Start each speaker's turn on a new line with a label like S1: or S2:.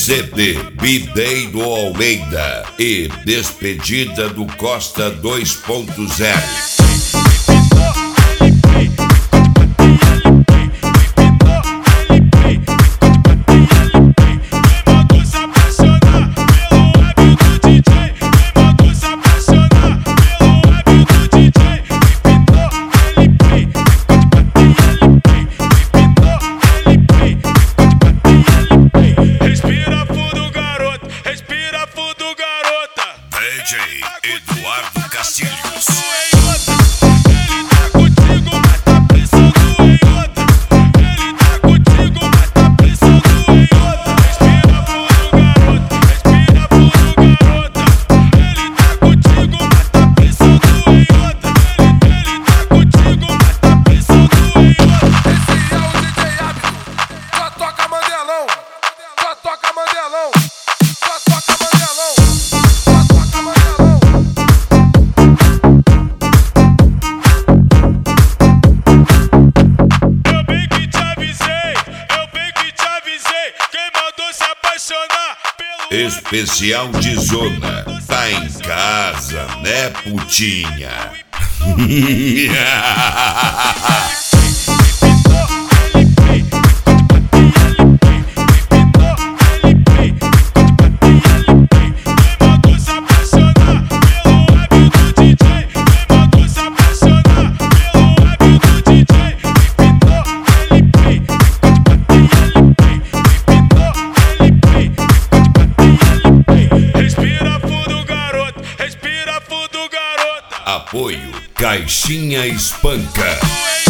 S1: CD B-Day do Almeida e Despedida do Costa 2.0.
S2: DJ Eduardo Castilhos.
S3: Ele tá contigo, mas tá pensando em outra. Ele tá contigo, mas tá pensando em outra. Respira fundo, garota. Respira fundo, garota. Ele tá contigo, mas tá pensando em outra. Ele tá contigo, mas tá pensando em outra.
S4: Esse é o DJ Hábito. Só toca Mandelão. Só toca Mandelão. Só toca Mandelão.
S1: Especial de zona, tá em casa, né, putinha? Apoio Caixinha Espanca.